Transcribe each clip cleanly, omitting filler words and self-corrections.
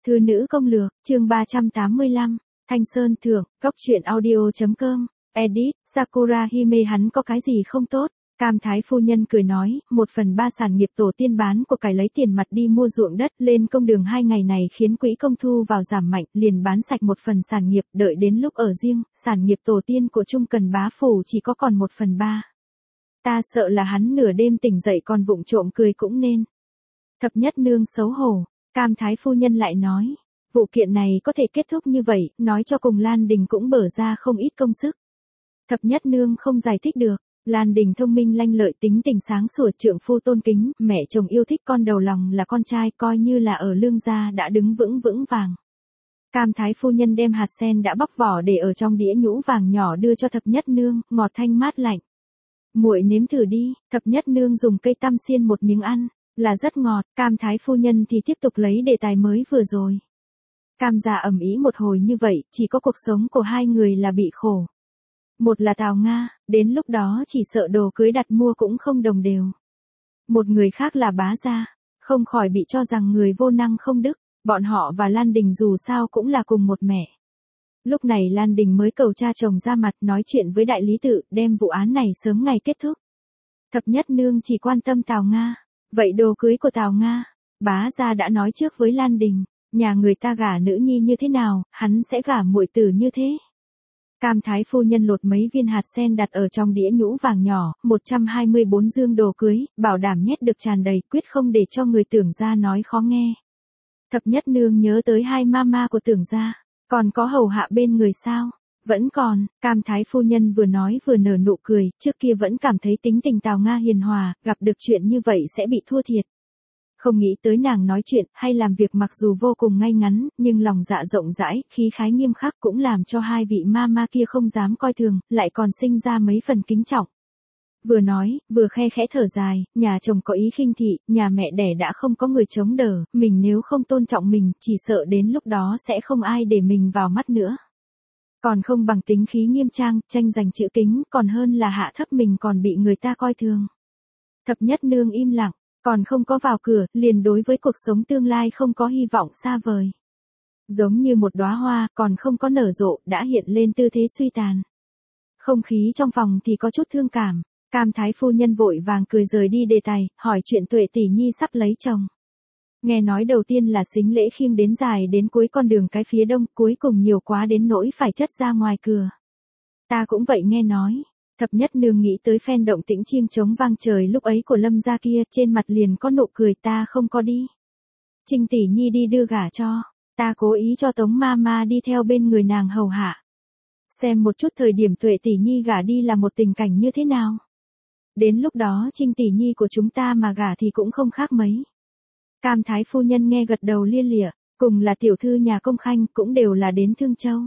Thư nữ công lược, chương 385, Thanh Sơn Thượng, Cốc truyện audio.com, edit, Sakura Hime hắn có cái gì không tốt? Cam Thái phu nhân cười nói, 1/3 sản nghiệp tổ tiên bán của cải lấy tiền mặt đi mua ruộng đất lên công đường 2 ngày này khiến quỹ công thu vào giảm mạnh, liền bán sạch một phần sản nghiệp, đợi đến lúc ở riêng, sản nghiệp tổ tiên của Trung Cần bá phủ chỉ có còn 1/3. Ta sợ là hắn nửa đêm tỉnh dậy còn vụng trộm cười cũng nên. Thập nhất nương xấu hổ, Cam Thái phu nhân lại nói, vụ kiện này có thể kết thúc như vậy, nói cho cùng Lan Đình cũng bở ra không ít công sức. Thập nhất nương không giải thích được. Lan Đình thông minh lanh lợi, tính tình sáng sủa, trượng phu tôn kính, mẹ chồng yêu thích, con đầu lòng là con trai, coi như là ở lương gia đã đứng vững vững vàng. Cam Thái phu nhân đem hạt sen đã bóc vỏ để ở trong đĩa nhũ vàng nhỏ đưa cho thập nhất nương, ngọt thanh mát lạnh. Muội nếm thử đi. Thập nhất nương dùng cây tăm xiên một miếng ăn, là rất ngọt. Cam Thái phu nhân thì tiếp tục lấy đề tài mới vừa rồi. Cam gia ầm ĩ một hồi như vậy, chỉ có cuộc sống của hai người là bị khổ. Một là Tào Nga, đến lúc đó chỉ sợ đồ cưới đặt mua cũng không đồng đều. Một người khác là Bá Gia, không khỏi bị cho rằng người vô năng không đức, bọn họ và Lan Đình dù sao cũng là cùng một mẹ. Lúc này Lan Đình mới cầu cha chồng ra mặt nói chuyện với đại lý tự, đem vụ án này sớm ngày kết thúc. Thập nhất nương chỉ quan tâm Tào Nga, vậy đồ cưới của Tào Nga, Bá Gia đã nói trước với Lan Đình, nhà người ta gả nữ nhi như thế nào, hắn sẽ gả muội tử như thế. Cam Thái phu nhân lột mấy viên hạt sen đặt ở trong đĩa nhũ vàng nhỏ, 124 dương đồ cưới, bảo đảm nhét được tràn đầy, quyết không để cho người Tưởng gia nói khó nghe. Thập nhất nương nhớ tới hai mama của Tưởng gia, còn có hầu hạ bên người sao? Vẫn còn. Cam Thái phu nhân vừa nói vừa nở nụ cười, trước kia vẫn cảm thấy tính tình Tào Nga hiền hòa, gặp được chuyện như vậy sẽ bị thua thiệt. Không nghĩ tới nàng nói chuyện hay làm việc mặc dù vô cùng ngay ngắn, nhưng lòng dạ rộng rãi, khí khái nghiêm khắc cũng làm cho hai vị mama kia không dám coi thường, lại còn sinh ra mấy phần kính trọng. Vừa nói, vừa khe khẽ thở dài, nhà chồng có ý khinh thị, nhà mẹ đẻ đã không có người chống đỡ, mình nếu không tôn trọng mình, chỉ sợ đến lúc đó sẽ không ai để mình vào mắt nữa. Còn không bằng tính khí nghiêm trang, tranh giành chữ kính, còn hơn là hạ thấp mình còn bị người ta coi thường. Thập nhất nương im lặng. Còn không có vào cửa, liền đối với cuộc sống tương lai không có hy vọng xa vời. Giống như một đóa hoa, còn không có nở rộ, đã hiện lên tư thế suy tàn. Không khí trong phòng thì có chút thương cảm. Cam Thái phu nhân vội vàng cười rời đi đề tài, hỏi chuyện Tuệ tỷ nhi sắp lấy chồng. Nghe nói đầu tiên là sính lễ khiêng đến dài đến cuối con đường cái phía đông, cuối cùng nhiều quá đến nỗi phải chất ra ngoài cửa. Ta cũng vậy nghe nói. Thập nhất nương nghĩ tới phen động tĩnh chiêng trống vang trời lúc ấy của Lâm gia kia, trên mặt liền có nụ cười, ta không có đi. Trinh tỷ nhi đi đưa gả cho, ta cố ý cho Tống Mama đi theo bên người nàng hầu hạ. Xem một chút thời điểm Tuệ tỷ nhi gả đi là một tình cảnh như thế nào. Đến lúc đó Trinh tỷ nhi của chúng ta mà gả thì cũng không khác mấy. Cam Thái phu nhân nghe gật đầu lia lịa, cùng là tiểu thư nhà công khanh cũng đều là đến Thương Châu.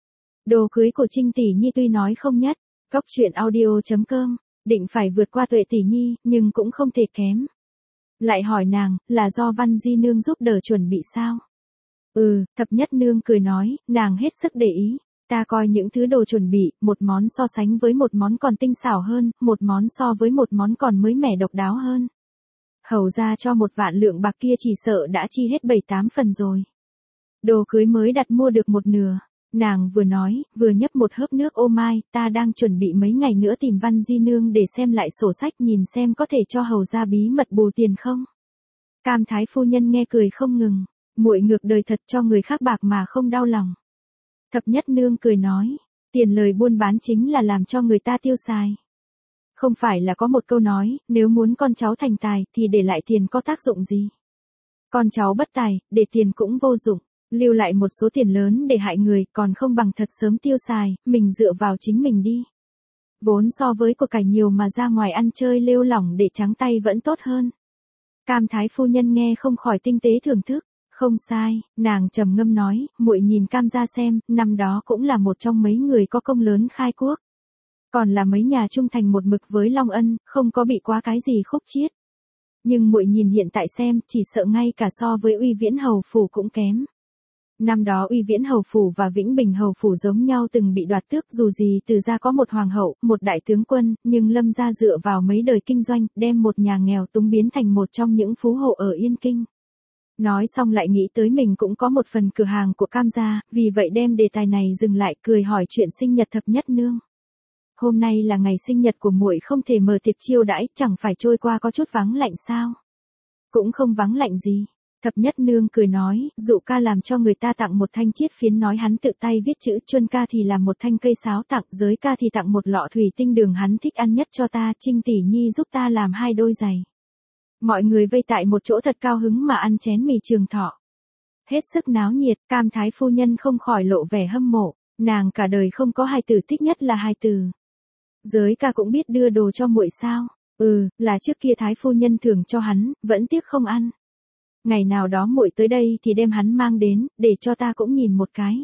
Đồ cưới của Trinh tỷ nhi tuy nói không nhất. Cốc truyện audio.com, định phải vượt qua Tuệ tỷ nhi, nhưng cũng không thể kém. Lại hỏi nàng, là do Văn Di nương giúp đỡ chuẩn bị sao? Thập nhất nương cười nói, nàng hết sức để ý. Ta coi những thứ đồ chuẩn bị, một món so sánh với một món còn tinh xảo hơn, một món so với một món còn mới mẻ độc đáo hơn. Hầu ra cho 1 vạn lượng bạc kia chỉ sợ đã chi hết 7-8 phần rồi. Đồ cưới mới đặt mua được một nửa. Nàng vừa nói, vừa nhấp một hớp nước, ô mai, ta đang chuẩn bị mấy ngày nữa tìm Văn Di nương để xem lại sổ sách, nhìn xem có thể cho hầu ra bí mật bù tiền không. Cam Thái phu nhân nghe cười không ngừng, muội ngược đời thật, cho người khác bạc mà không đau lòng. Thập nhất nương cười nói, tiền lời buôn bán chính là làm cho người ta tiêu xài. Không phải là có một câu nói, nếu muốn con cháu thành tài thì để lại tiền có tác dụng gì. Con cháu bất tài, để tiền cũng vô dụng. Lưu lại một số tiền lớn để hại người, còn không bằng thật sớm tiêu xài, mình dựa vào chính mình đi. Vốn so với của cải nhiều mà ra ngoài ăn chơi lêu lỏng để trắng tay vẫn tốt hơn. Cam Thái phu nhân nghe không khỏi tinh tế thưởng thức. Không sai, nàng trầm ngâm nói, muội nhìn Cam gia xem, năm đó cũng là một trong mấy người có công lớn khai quốc. Còn là mấy nhà trung thành một mực với Long Ân, không có bị quá cái gì khúc chiết. Nhưng muội nhìn hiện tại xem, chỉ sợ ngay cả so với Uy Viễn hầu phủ cũng kém. Năm đó Uy Viễn hầu phủ và Vĩnh Bình hầu phủ giống nhau, từng bị đoạt tước, dù gì Từ gia có một hoàng hậu, một đại tướng quân, nhưng Lâm gia dựa vào mấy đời kinh doanh, đem một nhà nghèo túng biến thành một trong những phú hộ ở Yên Kinh. Nói xong lại nghĩ tới mình cũng có một phần cửa hàng của Cam gia, vì vậy đem đề tài này dừng lại cười hỏi chuyện sinh nhật thập nhất nương. Hôm nay là ngày sinh nhật của muội không thể mở tiệc chiêu đãi, chẳng phải trôi qua có chút vắng lạnh sao? Cũng không vắng lạnh gì. Thập nhất nương cười nói, Dụ ca làm cho người ta tặng một thanh chiết phiến nói hắn tự tay viết chữ, Chuân ca thì làm một thanh cây sáo tặng, Giới ca thì tặng một lọ thủy tinh đường hắn thích ăn nhất cho ta, Trinh tỷ nhi giúp ta làm 2 đôi giày. Mọi người vây tại một chỗ thật cao hứng mà ăn chén mì trường thọ. Hết sức náo nhiệt, Cam thái phu nhân không khỏi lộ vẻ hâm mộ, nàng cả đời không có hài tử, thích nhất là hài tử. Giới ca cũng biết đưa đồ cho muội sao? Là trước kia thái phu nhân thưởng cho hắn, vẫn tiếc không ăn. Ngày nào đó muội tới đây thì đem hắn mang đến, để cho ta cũng nhìn một cái.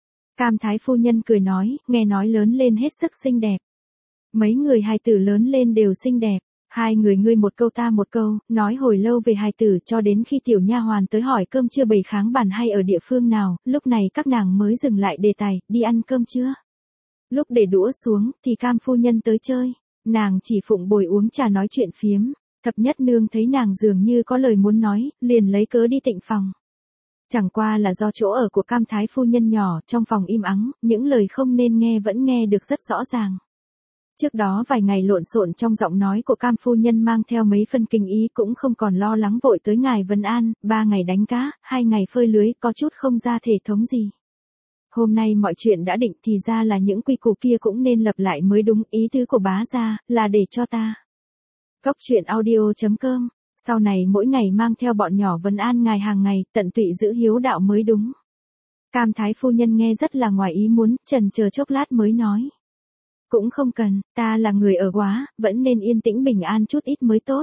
Cam thái phu nhân cười nói, nghe nói lớn lên hết sức xinh đẹp. Mấy người hài tử lớn lên đều xinh đẹp. 2 người ngươi một câu ta một câu, nói hồi lâu về hài tử cho đến khi tiểu nha hoàn tới hỏi cơm trưa bày kháng bàn hay ở địa phương nào, lúc này các nàng mới dừng lại đề tài, đi ăn cơm chưa? Lúc để đũa xuống, thì Cam phu nhân tới chơi, nàng chỉ phụng bồi uống trà nói chuyện phiếm, thập nhất nương thấy nàng dường như có lời muốn nói, liền lấy cớ đi tịnh phòng. Chẳng qua là do chỗ ở của Cam thái phu nhân nhỏ, trong phòng im ắng, những lời không nên nghe vẫn nghe được rất rõ ràng. Trước đó vài ngày lộn xộn trong giọng nói của Cam phu nhân mang theo mấy phân kinh ý cũng không còn lo lắng vội tới ngài Vân An, 3 ngày đánh cá, 2 ngày phơi lưới, có chút không ra thể thống gì. Hôm nay mọi chuyện đã định thì ra là những quy củ kia cũng nên lập lại mới đúng, ý tứ của bá gia là để cho ta. Cóc truyện audio.com, sau này mỗi ngày mang theo bọn nhỏ Vân An ngài hàng ngày, tận tụy giữ hiếu đạo mới đúng. Cam thái phu nhân nghe rất là ngoài ý muốn, chần chờ chốc lát mới nói. Cũng không cần, ta là người ở quá, vẫn nên yên tĩnh bình an chút ít mới tốt.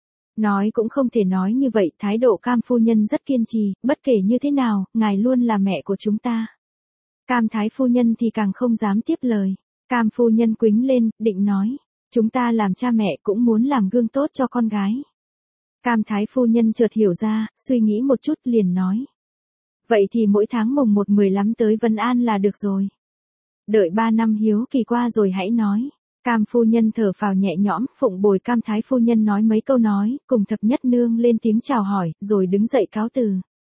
Nói cũng không thể nói như vậy, thái độ Cam phu nhân rất kiên trì, bất kể như thế nào, ngài luôn là mẹ của chúng ta. Cam thái phu nhân thì càng không dám tiếp lời. Cam phu nhân quýnh lên, định nói, chúng ta làm cha mẹ cũng muốn làm gương tốt cho con gái. Cam thái phu nhân chợt hiểu ra, suy nghĩ một chút liền nói. Vậy thì mỗi tháng mùng 1-15 tới Vân An là được rồi. Đợi 3 năm hiếu kỳ qua rồi hãy nói. Cam phu nhân thở phào nhẹ nhõm, phụng bồi Cam thái phu nhân nói mấy câu nói, cùng thập nhất nương lên tiếng chào hỏi, rồi đứng dậy cáo từ.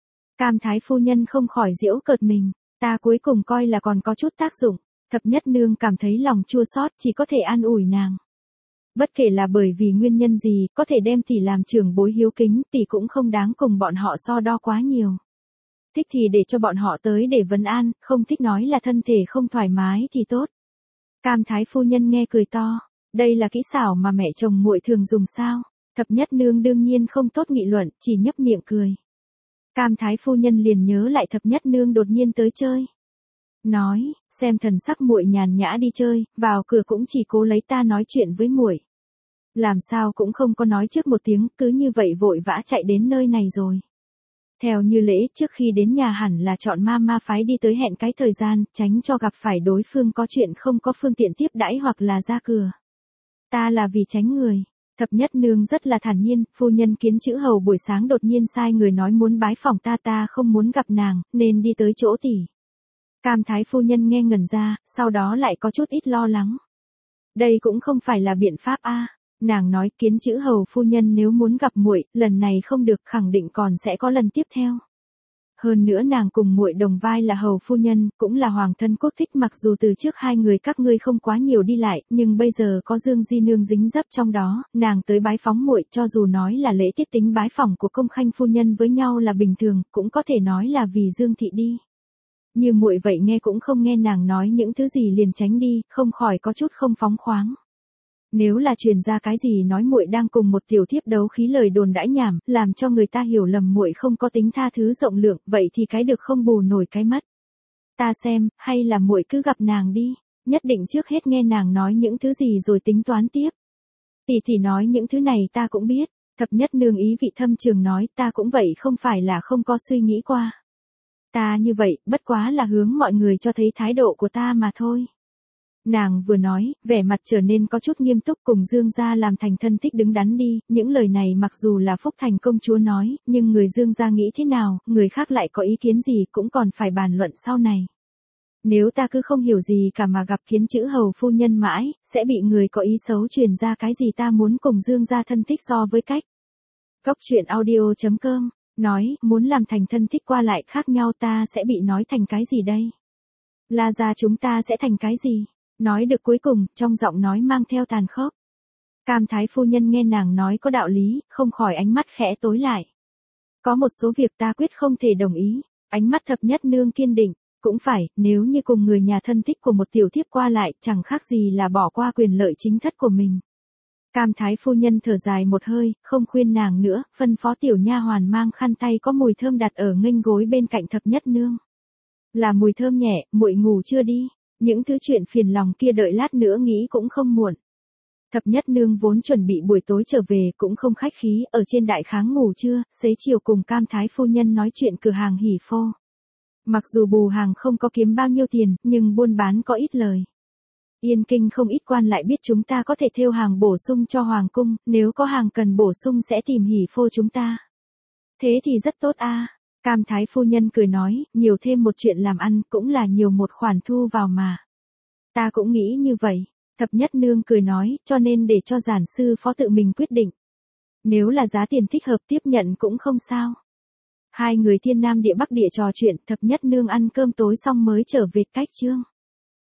Cam thái phu nhân không khỏi giễu cợt mình, ta cuối cùng coi là còn có chút tác dụng. Thập nhất nương cảm thấy lòng chua xót, chỉ có thể an ủi nàng. Bất kể là bởi vì nguyên nhân gì, có thể đem tỷ làm trưởng bối hiếu kính, tỷ cũng không đáng cùng bọn họ so đo quá nhiều. Thích thì để cho bọn họ tới để vấn an, không thích nói là thân thể không thoải mái thì tốt. Cam thái phu nhân nghe cười to, đây là kỹ xảo mà mẹ chồng muội thường dùng sao? Thập nhất nương đương nhiên không tốt nghị luận, chỉ nhấp miệng cười. Cam thái phu nhân liền nhớ lại thập nhất nương đột nhiên tới chơi. Nói, xem thần sắc muội nhàn nhã đi chơi, vào cửa cũng chỉ cố lấy ta nói chuyện với muội. Làm sao cũng không có nói trước một tiếng, cứ như vậy vội vã chạy đến nơi này rồi. Theo như lễ, trước khi đến nhà hẳn là chọn ma phái đi tới hẹn cái thời gian, tránh cho gặp phải đối phương có chuyện không có phương tiện tiếp đãi hoặc là ra cửa. Ta là vì tránh người. Thập nhất nương rất là thản nhiên, phu nhân Kiến Chữ Hầu buổi sáng đột nhiên sai người nói muốn bái phỏng ta không muốn gặp nàng, nên đi tới chỗ tỷ. Cam thái phu nhân nghe ngẩn ra, sau đó lại có chút ít lo lắng. Đây cũng không phải là biện pháp a. Nàng nói Kiến Chữ Hầu phu nhân nếu muốn gặp muội, lần này không được, khẳng định còn sẽ có lần tiếp theo. Hơn nữa nàng cùng muội đồng vai là hầu phu nhân, cũng là hoàng thân quốc thích, mặc dù từ trước 2 người các ngươi không quá nhiều đi lại, nhưng bây giờ có Dương Di nương dính dấp trong đó, nàng tới bái phóng muội, cho dù nói là lễ tiết tính bái phỏng của công khanh phu nhân với nhau là bình thường, cũng có thể nói là vì Dương thị đi. Như muội vậy nghe cũng không nghe nàng nói những thứ gì liền tránh đi, không khỏi có chút không phóng khoáng. Nếu là truyền ra cái gì nói muội đang cùng một tiểu thiếp đấu khí lời đồn đãi nhảm, làm cho người ta hiểu lầm muội không có tính tha thứ rộng lượng, vậy thì cái được không bù nổi cái mất. Ta xem, hay là muội cứ gặp nàng đi, nhất định trước hết nghe nàng nói những thứ gì rồi tính toán tiếp. Tỷ nói những thứ này ta cũng biết, thập nhất nương ý vị thâm trường nói, ta cũng vậy, không phải là không có suy nghĩ qua. Ta như vậy, bất quá là hướng mọi người cho thấy thái độ của ta mà thôi. Nàng vừa nói, vẻ mặt trở nên có chút nghiêm túc, cùng Dương gia làm thành thân thích đứng đắn đi, những lời này mặc dù là Phúc Thành công chúa nói, nhưng người Dương gia nghĩ thế nào, người khác lại có ý kiến gì cũng còn phải bàn luận sau này. Nếu ta cứ không hiểu gì cả mà gặp Kiến Chữ Hầu phu nhân mãi, sẽ bị người có ý xấu truyền ra cái gì ta muốn cùng Dương gia thân thích so với cách. Cóc truyện audio.com Nói, muốn làm thành thân thích qua lại khác nhau ta sẽ bị nói thành cái gì đây? La gia chúng ta sẽ thành cái gì? Nói được cuối cùng, trong giọng nói mang theo tàn khốc. Cam thái phu nhân nghe nàng nói có đạo lý, không khỏi ánh mắt khẽ tối lại. Có một số việc ta quyết không thể đồng ý, ánh mắt thập nhất nương kiên định, cũng phải, nếu như cùng người nhà thân thích của một tiểu thiếp qua lại, chẳng khác gì là bỏ qua quyền lợi chính thất của mình. Cam thái phu nhân thở dài một hơi, không khuyên nàng nữa, phân phó tiểu nha hoàn mang khăn tay có mùi thơm đặt ở nghênh gối bên cạnh thập nhất nương. Là mùi thơm nhẹ, muội ngủ chưa đi, những thứ chuyện phiền lòng kia đợi lát nữa nghĩ cũng không muộn. Thập nhất nương vốn chuẩn bị buổi tối trở về cũng không khách khí, ở trên đại kháng ngủ trưa, xế chiều cùng Cam thái phu nhân nói chuyện cửa hàng hỉ phô. Mặc dù bù hàng không có kiếm bao nhiêu tiền, nhưng buôn bán có ít lời. Yên Kinh không ít quan lại biết chúng ta có thể thêu hàng bổ sung cho hoàng cung, nếu có hàng cần bổ sung sẽ tìm hỉ phô chúng ta. Thế thì rất tốt a. Cam thái phu nhân cười nói, nhiều thêm một chuyện làm ăn cũng là nhiều một khoản thu vào mà. Ta cũng nghĩ như vậy. Thập nhất nương cười nói, cho nên để cho giản sư phó tự mình quyết định. Nếu là giá tiền thích hợp tiếp nhận cũng không sao. Hai người thiên nam địa bắc địa trò chuyện, thập nhất nương ăn cơm tối xong mới trở về cách chương.